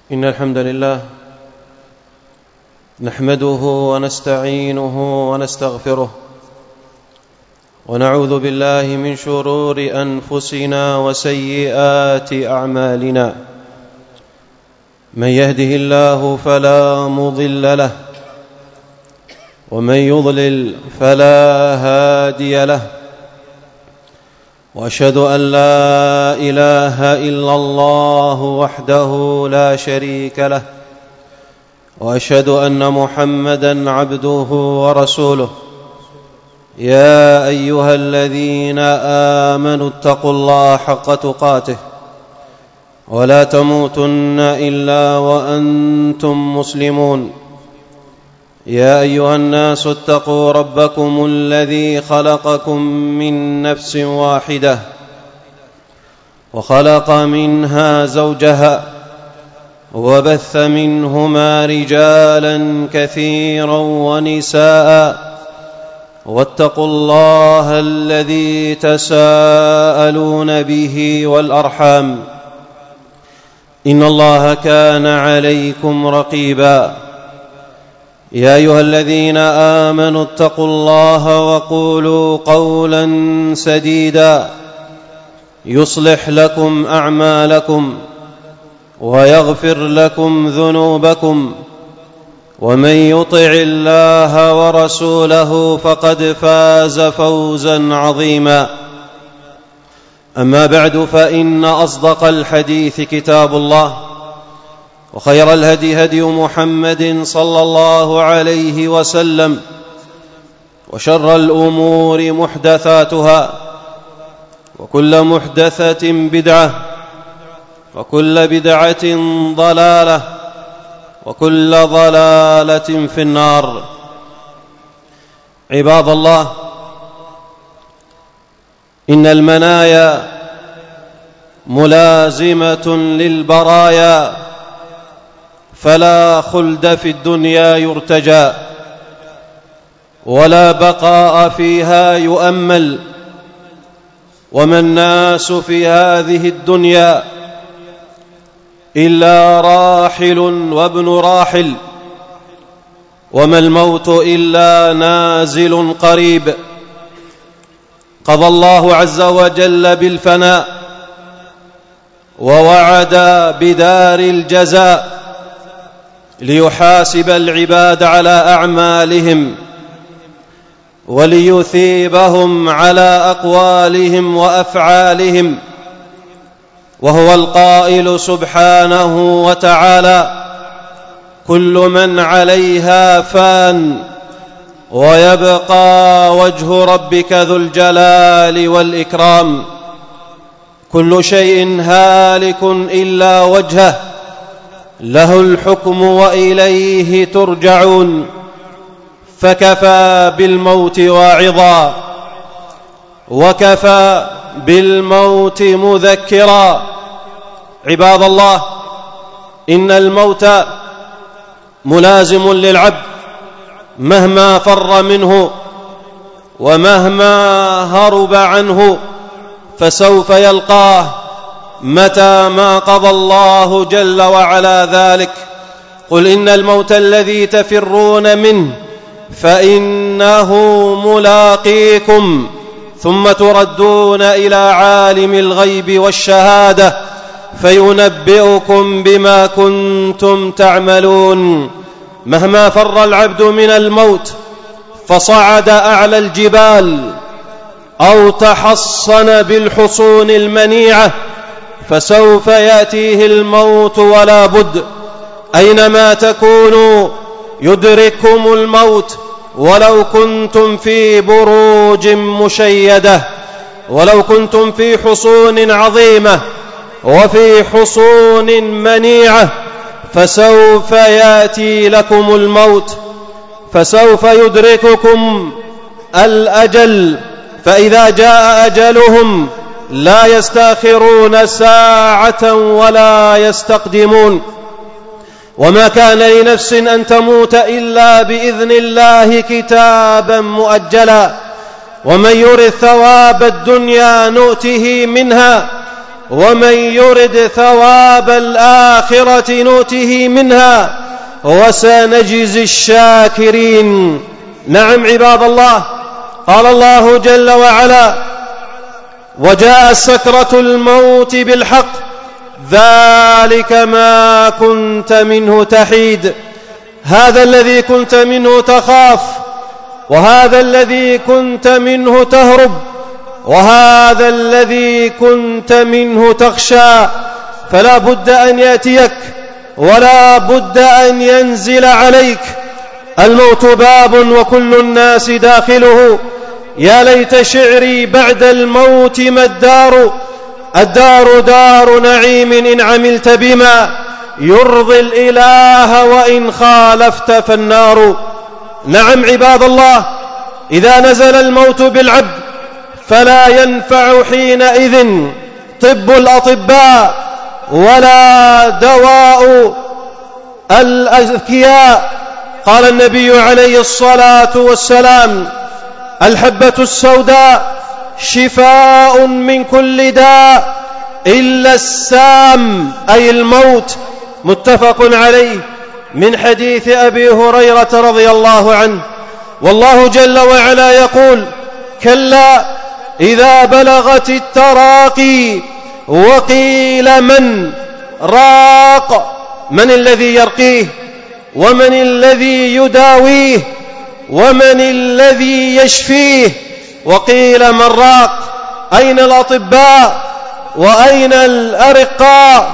إن الحمد لله نحمده ونستعينه ونستغفره ونعوذ بالله من شرور أنفسنا وسيئات أعمالنا. من يهده الله فلا مضل له ومن يضلل فلا هادي له، وأشهد أن لا إله إلا الله وحده لا شريك له، وأشهد أن محمدًا عبده ورسوله. يا أيها الذين آمنوا اتقوا الله حق تقاته ولا تموتن إلا وأنتم مسلمون. يا أيها الناس اتقوا ربكم الذي خلقكم من نفس واحدة وخلق منها زوجها وبث منهما رجالا كثيرا ونساء، واتقوا الله الذي تساءلون به والأرحام، إن الله كان عليكم رقيبا. يا أيها الذين آمنوا اتقوا الله وقولوا قولا سديدا يصلح لكم أعمالكم ويغفر لكم ذنوبكم، ومن يطع الله ورسوله فقد فاز فوزا عظيما. أما بعد، فإن أصدق الحديث كتاب الله، وخير الهدي هدي محمد صلى الله عليه وسلم، وشر الأمور محدثاتها، وكل محدثة بدعة، وكل بدعة ضلالة، وكل ضلالة في النار. عباد الله، إن المنايا ملازمة للبرايا، فلا خلد في الدنيا يرتجى، ولا بقاء فيها يؤمل. وما الناس في هذه الدنيا إلا راحل وابن راحل، وما الموت إلا نازل قريب. قضى الله عز وجل بالفناء، ووعد بدار الجزاء ليحاسب العباد على أعمالهم، وليثيبهم على أقوالهم وأفعالهم. وهو القائل سبحانه وتعالى: كل من عليها فان ويبقى وجه ربك ذو الجلال والإكرام. كل شيء هالك إلا وجهه، له الحكم وإليه ترجعون. فكفى بالموت واعظا، وكفى بالموت مذكرا. عباد الله، إن الموت ملازم للعبد مهما فر منه ومهما هرب عنه، فسوف يلقاه متى ما قضى الله جل وعلا ذلك. قل إن الموت الذي تفرون منه فإنه ملاقيكم، ثم تردون إلى عالم الغيب والشهادة فينبئكم بما كنتم تعملون. مهما فر العبد من الموت فصعد أعلى الجبال أو تحصن بالحصون المنيعة، فسوف يأتيه الموت ولا بد. أينما تكونوا يدرككم الموت، ولو كنتم في بروج مشيدة، ولو كنتم في حصون عظيمة وفي حصون منيعة، فسوف يأتي لكم الموت، فسوف يدرككم الأجل. فإذا جاء أجلهم لا يستأخرون ساعة ولا يستقدمون. وما كان لنفس أن تموت إلا بإذن الله كتابا مؤجلا، ومن يرث ثواب الدنيا نؤته منها ومن يرد ثواب الآخرة نؤته منها وسنجزي الشاكرين. نعم عباد الله، قال الله جل وعلا: وجاء سكرة الموت بالحق ذلك ما كنت منه تحيد. هذا الذي كنت منه تخاف، وهذا الذي كنت منه تهرب، وهذا الذي كنت منه تخشى، فلا بد أن يأتيك ولا بد أن ينزل عليك. الموت باب وكل الناس داخله. يا ليت شعري بعد الموت ما الدار، الدار دار نعيم إن عملت بما يرضي الإله وإن خالفت فالنار. نعم عباد الله، إذا نزل الموت بالعبد فلا ينفع حينئذ طب الأطباء ولا دواء الأذكياء. قال النبي عليه الصلاة والسلام: الحبة السوداء شفاء من كل داء إلا السام، أي الموت. متفق عليه من حديث أبي هريرة رضي الله عنه. والله جل وعلا يقول: كلا إذا بلغت التراقي وقيل من راق. من الذي يرقيه؟ ومن الذي يداويه؟ ومن الذي يشفيه؟ وقيل من راق. أين الأطباء وأين الأرقاء؟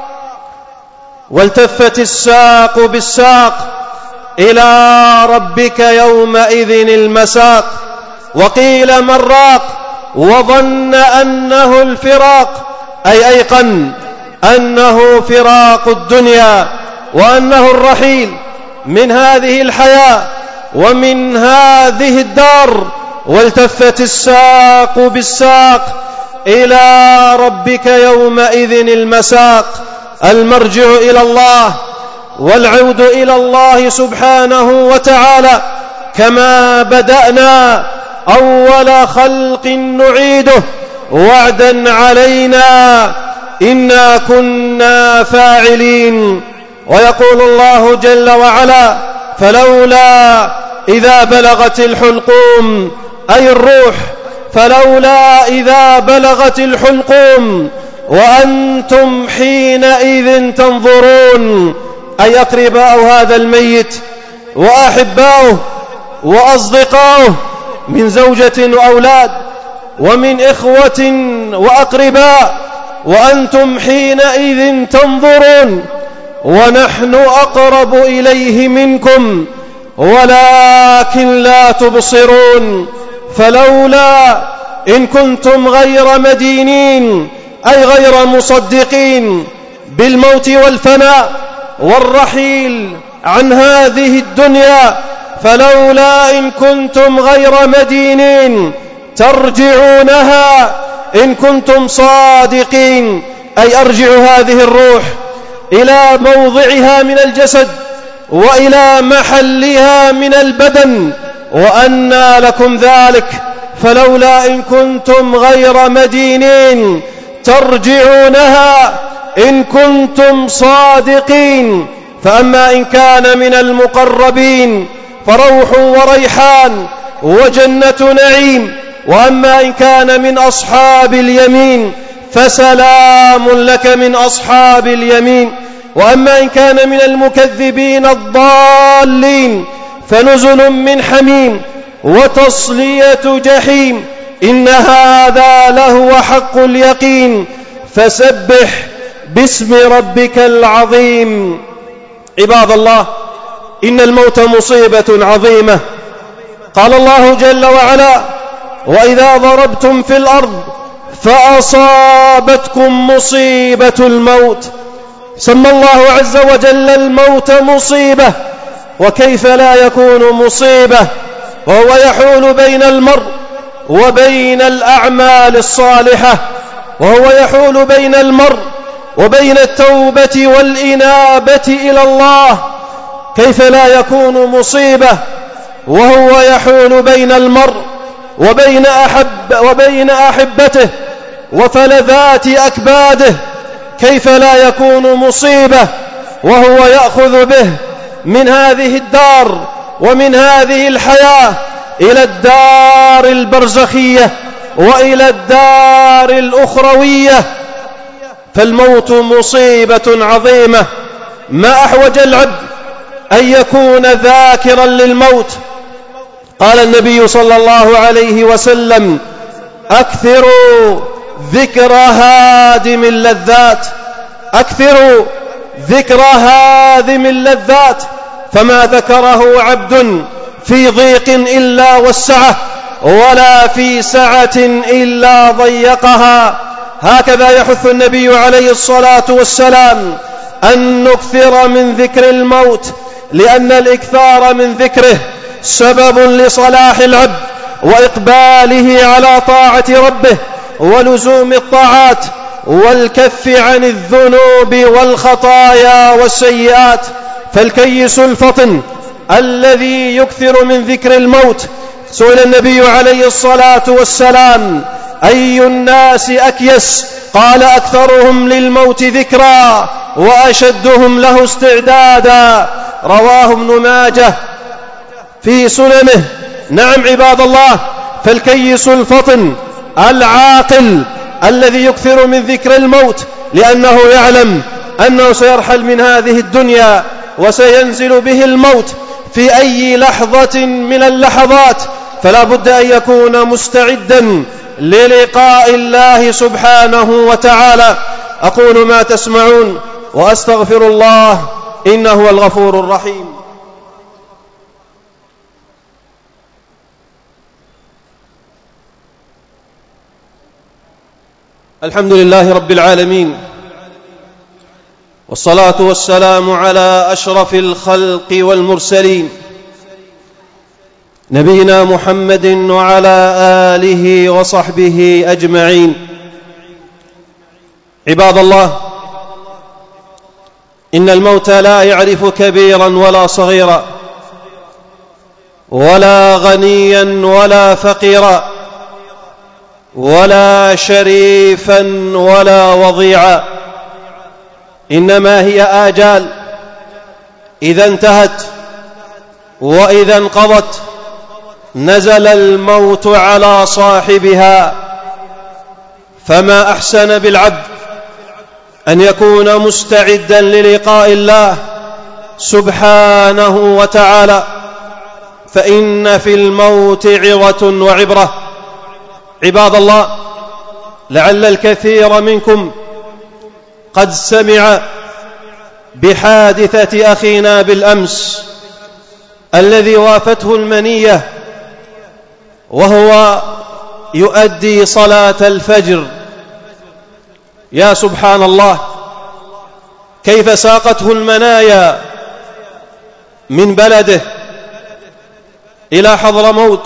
والتفت الساق بالساق إلى ربك يومئذ المساق. وقيل من راق وظن أنه الفراق، أي أيقن أنه فراق الدنيا وأنه الرحيل من هذه الحياة ومن هذه الدار. والتفت الساق بالساق إلى ربك يومئذ المساق. المرجع إلى الله والعود إلى الله سبحانه وتعالى. كما بدأنا أول خلق نعيده وعدا علينا إنا كنا فاعلين. ويقول الله جل وعلا: فلولا إذا بلغت الحلقوم، أي الروح، فلولا إذا بلغت الحلقوم وأنتم حينئذ تنظرون، أي أقرباء هذا الميت وأحباؤه وأصدقاؤه من زوجة وأولاد ومن إخوة وأقرباء، وأنتم حينئذ تنظرون ونحن أقرب إليه منكم ولكن لا تبصرون. فلولا إن كنتم غير مدينين، أي غير مصدقين بالموت والفناء والرحيل عن هذه الدنيا، فلولا إن كنتم غير مدينين ترجعونها إن كنتم صادقين، أي أرجعوا هذه الروح إلى موضعها من الجسد وإلى محلها من البدن، وأنى لكم ذلك. فلولا إن كنتم غير مدينين ترجعونها إن كنتم صادقين. فأما إن كان من المقربين فروح وريحان وجنة نعيم، وأما إن كان من أصحاب اليمين فسلام لك من أصحاب اليمين، وأما إن كان من المكذبين الضالين فنزل من حميم وتصلية جحيم. إن هذا لهو حق اليقين، فسبح باسم ربك العظيم. عباد الله، إن الموت مصيبة عظيمة. قال الله جل وعلا: وإذا ضربتم في الأرض فأصابتكم مصيبة الموت. سمى الله عز وجل الموت مصيبة، وكيف لا يكون مصيبة وهو يحول بين المرء وبين الأعمال الصالحة، وهو يحول بين المرء وبين التوبة والإنابة إلى الله. كيف لا يكون مصيبة وهو يحول بين المرء وبين أحبته وفلذات أكباده، كيف لا يكون مصيبة وهو يأخذ به من هذه الدار ومن هذه الحياة إلى الدار البرزخية وإلى الدار الأخروية. فالموت مصيبة عظيمة، ما أحوج العبد أن يكون ذاكرا للموت. قال النبي صلى الله عليه وسلم: أكثروا ذكر هادم اللذات، أكثروا ذكر هادم اللذات، فما ذكره عبد في ضيق إلا وسعه، ولا في سعة إلا ضيقها. هكذا يحث النبي عليه الصلاة والسلام أن نكثر من ذكر الموت، لأن الإكثار من ذكره سبب لصلاح العبد وإقباله على طاعة ربه ولزوم الطاعات والكف عن الذنوب والخطايا والسيئات. فالكيس الفطن الذي يكثر من ذكر الموت، سئل النبي عليه الصلاة والسلام: أي الناس أكيس؟ قال: أكثرهم للموت ذكرا وأشدهم له استعدادا. رواه ابن ماجه في سننه. نعم عباد الله، فالكيس الفطن العاقل الذي يكثر من ذكر الموت، لأنه يعلم أنه سيرحل من هذه الدنيا وسينزل به الموت في أي لحظة من اللحظات، فلا بد أن يكون مستعدا للقاء الله سبحانه وتعالى. أقول ما تسمعون وأستغفر الله، إنه هو الغفور الرحيم. الحمد لله رب العالمين، والصلاة والسلام على أشرف الخلق والمرسلين، نبينا محمد وعلى آله وصحبه أجمعين. عباد الله، إن الموت لا يعرف كبيرا ولا صغيرا، ولا غنيا ولا فقيرا، ولا شريفا ولا وضيعا، إنما هي آجال إذا انتهت وإذا انقضت نزل الموت على صاحبها. فما أحسن بالعبد أن يكون مستعدا للقاء الله سبحانه وتعالى، فإن في الموت عظة وعبرة. عباد الله، لعل الكثير منكم قد سمع بحادثة أخينا بالأمس الذي وافته المنية وهو يؤدي صلاة الفجر. يا سبحان الله، كيف ساقته المنايا من بلده إلى حضرموت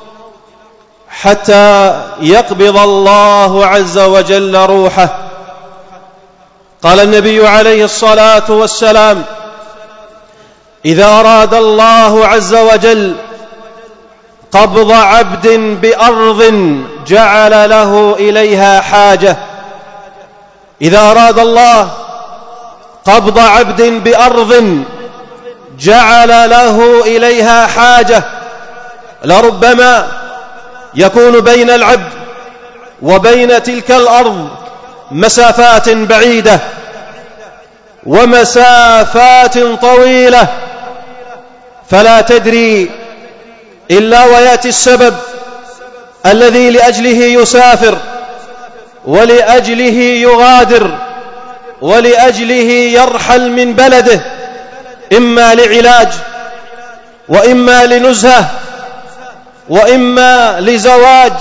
حتى يقبض الله عز وجل روحه. قال النبي عليه الصلاة والسلام: إذا أراد الله عز وجل قبض عبد بأرض جعل له إليها حاجة. إذا أراد الله قبض عبد بأرض جعل له إليها حاجة. لربما يكون بين العبد وبين تلك الأرض مسافات بعيدة ومسافات طويلة، فلا تدري إلا ويأتي السبب الذي لأجله يسافر ولأجله يغادر ولأجله يرحل من بلده، إما لعلاج وإما لنزهة وإما لزواج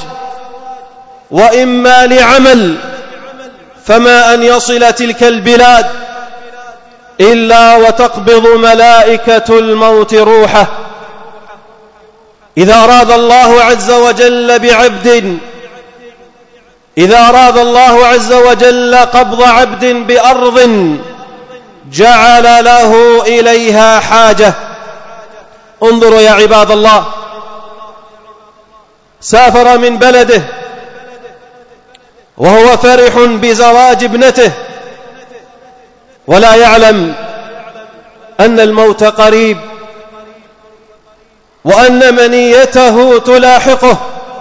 وإما لعمل. فما أن يصل تلك البلاد إلا وتقبض ملائكة الموت روحه. إذا أراد الله عز وجل بعبد، إذا أراد الله عز وجل قبض عبد بأرض جعل له إليها حاجة. انظروا يا عباد الله، سافر من بلده وهو فرح بزواج ابنته ولا يعلم أن الموت قريب وأن منيته تلاحقه.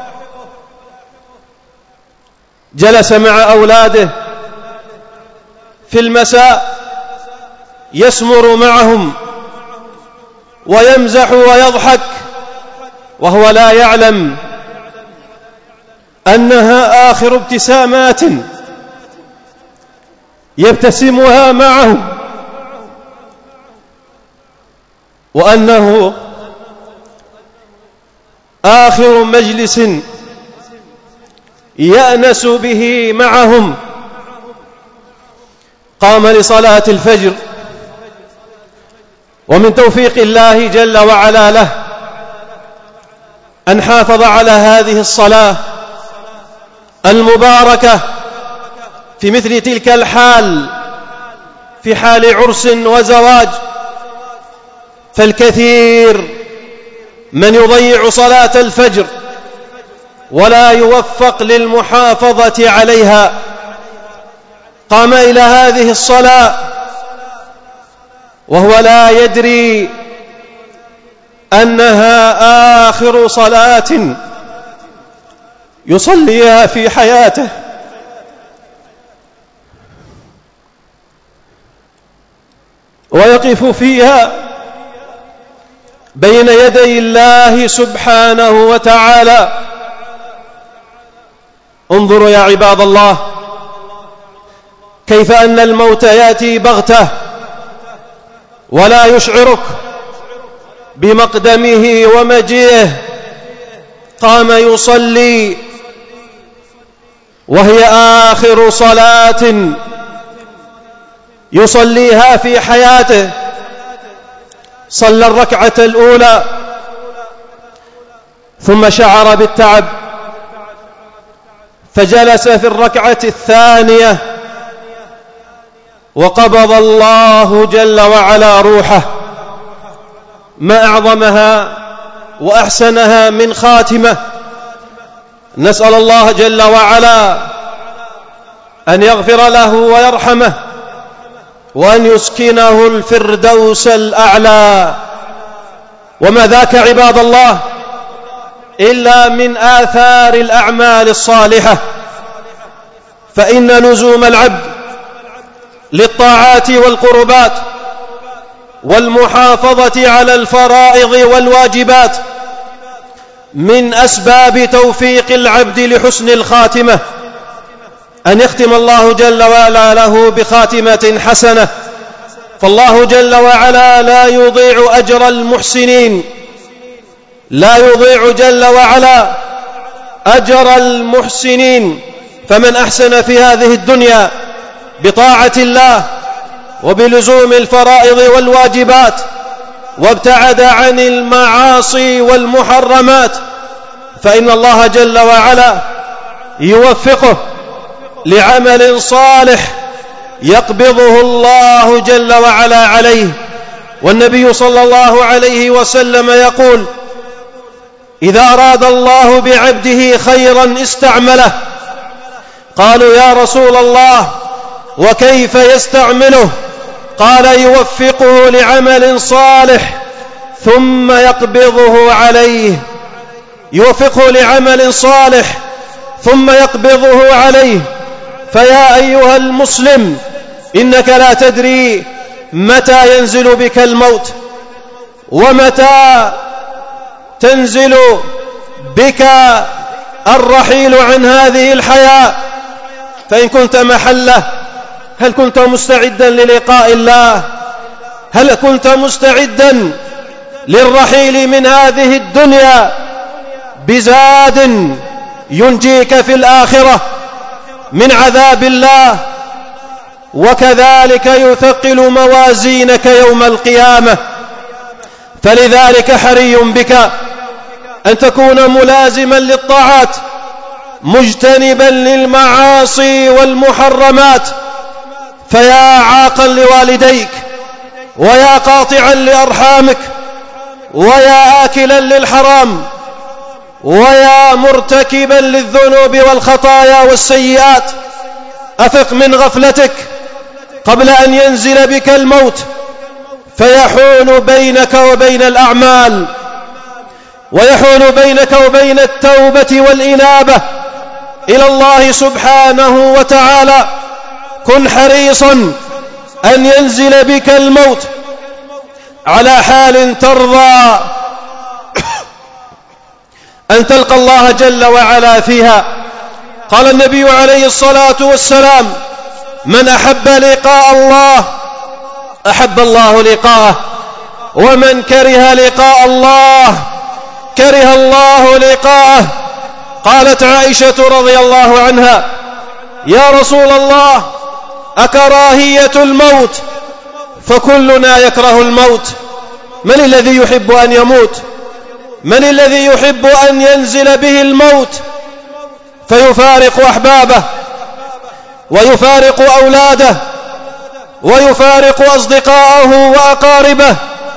جلس مع أولاده في المساء يسمر معهم ويمزح ويضحك وهو لا يعلم أنها آخر ابتسامات يبتسمها معهم، وأنه آخر مجلس يأنس به معهم. قام لصلاة الفجر، ومن توفيق الله جل وعلا له أن حافظ على هذه الصلاة المباركة في مثل تلك الحال، في حال عرس وزواج. فالكثير من يضيع صلاة الفجر ولا يوفق للمحافظة عليها. قام إلى هذه الصلاة وهو لا يدري أنها آخر صلاة يصليها في حياته، ويقف فيها بين يدي الله سبحانه وتعالى. انظروا يا عباد الله كيف أن الموت يأتي بغتة ولا يشعرك بمقدمه ومجيئه. قام يصلي وهي آخر صلاة يصليها في حياته. صلى الركعة الأولى ثم شعر بالتعب فجلس في الركعة الثانية وقبض الله جل وعلا روحه. ما أعظمها وأحسنها من خاتمة. نسأل الله جل وعلا أن يغفر له ويرحمه وأن يسكنه الفردوس الأعلى. وما ذاك عباد الله إلا من آثار الأعمال الصالحة. فإن لزوم العبد للطاعات والقربات والمحافظة على الفرائض والواجبات من أسباب توفيق العبد لحسن الخاتمة، أن يختم الله جل وعلا له بخاتمة حسنة. فالله جل وعلا لا يضيع أجر المحسنين، لا يضيع جل وعلا أجر المحسنين. فمن أحسن في هذه الدنيا بطاعة الله وبلزوم الفرائض والواجبات وابتعد عن المعاصي والمحرمات، فإن الله جل وعلا يوفقه لعمل صالح يقبضه الله جل وعلا عليه. والنبي صلى الله عليه وسلم يقول: إذا أراد الله بعبده خيرا استعمله. قالوا: يا رسول الله وكيف يستعمله؟ قال: يوفقه لعمل صالح ثم يقبضه عليه. يوفقه لعمل صالح ثم يقبضه عليه. فيا أيها المسلم، إنك لا تدري متى ينزل بك الموت ومتى تنزل بك الرحيل عن هذه الحياة. فإن كنت محله، هل كنت مستعدا للقاء الله؟ هل كنت مستعدا للرحيل من هذه الدنيا بزاد ينجيك في الآخرة من عذاب الله، وكذلك يثقل موازينك يوم القيامة؟ فلذلك حري بك أن تكون ملازما للطاعات مجتنبا للمعاصي والمحرمات. فيا عاقا لوالديك، ويا قاطعا لأرحامك، ويا آكلا للحرام، ويا مرتكبا للذنوب والخطايا والسيئات، أفق من غفلتك قبل أن ينزل بك الموت فيحول بينك وبين الأعمال، ويحول بينك وبين التوبة والإنابة إلى الله سبحانه وتعالى. كن حريصا أن ينزل بك الموت على حال ترضى أن تلقى الله جل وعلا فيها. قال النبي عليه الصلاة والسلام: من أحب لقاء الله أحب الله لقاءه، ومن كره لقاء الله كره الله لقاءه. قالت عائشة رضي الله عنها: يا رسول الله، أكراهية الموت؟ فكلنا يكره الموت. من الذي يحب أن يموت؟ من الذي يحب أن ينزل به الموت فيفارق أحبابه ويفارق أولاده ويفارق أصدقاءه وأقاربه؟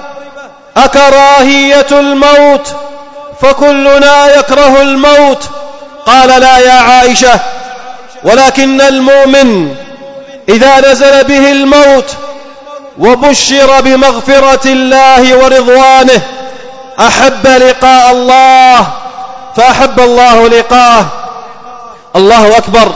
أكراهية الموت؟ فكلنا يكره الموت. قال: لا يا عائشة، ولكن المؤمن إذا نزل به الموت وبشر بمغفرة الله ورضوانه أحب لقاء الله فأحب الله لقاءه. الله أكبر.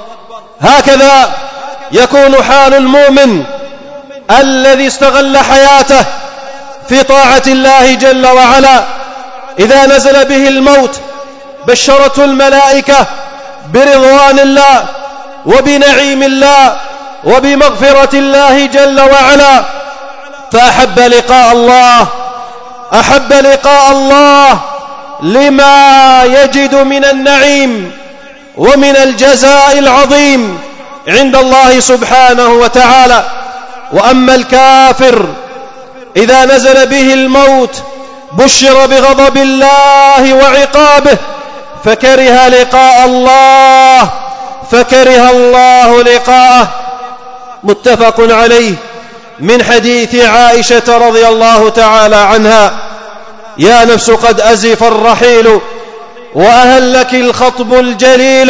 هكذا يكون حال المؤمن الذي استغل حياته في طاعة الله جل وعلا. إذا نزل به الموت بشرته الملائكة برضوان الله وبنعيم الله وبمغفرة الله جل وعلا، فأحب لقاء الله، أحب لقاء الله لما يجد من النعيم ومن الجزاء العظيم عند الله سبحانه وتعالى. وأما الكافر إذا نزل به الموت بشر بغضب الله وعقابه فكره لقاء الله فكره الله لقاءه. متفق عليه من حديث عائشة رضي الله تعالى عنها: يا نفس قد أزف الرحيل وأهلك الخطب الجليل،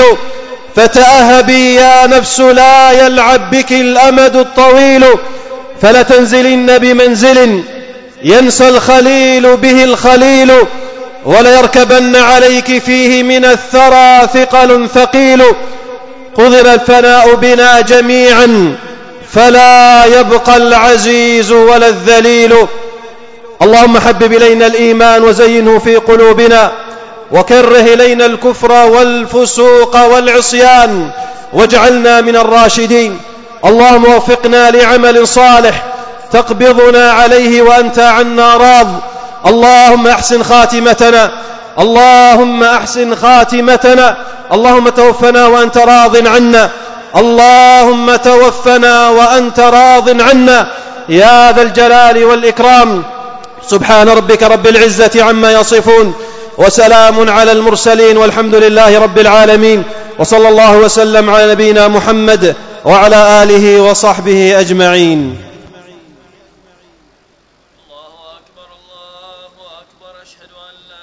فتأهبي يا نفس لا يلعب بك الأمد الطويل، فلتنزلن بمنزل ينسى الخليل به الخليل، وليركبن عليك فيه من الثرى ثقل ثقيل، قضر الفناء بنا جميعا فلا يبقى العزيز ولا الذليل. اللهم حبب إلينا الإيمان وزينه في قلوبنا، وكره إلينا الكفر والفسوق والعصيان، واجعلنا من الراشدين. اللهم وفقنا لعمل صالح تقبضنا عليه وأنت عنا راض. اللهم أحسن خاتمتنا، اللهم أحسن خاتمتنا. اللهم توفنا وأنت راض عنا، اللهم توفنا وأنت راض عنا يا ذا الجلال والإكرام. سبحان ربك رب العزة عما يصفون، وسلام على المرسلين، والحمد لله رب العالمين. وصلى الله وسلم على نبينا محمد وعلى آله وصحبه أجمعين.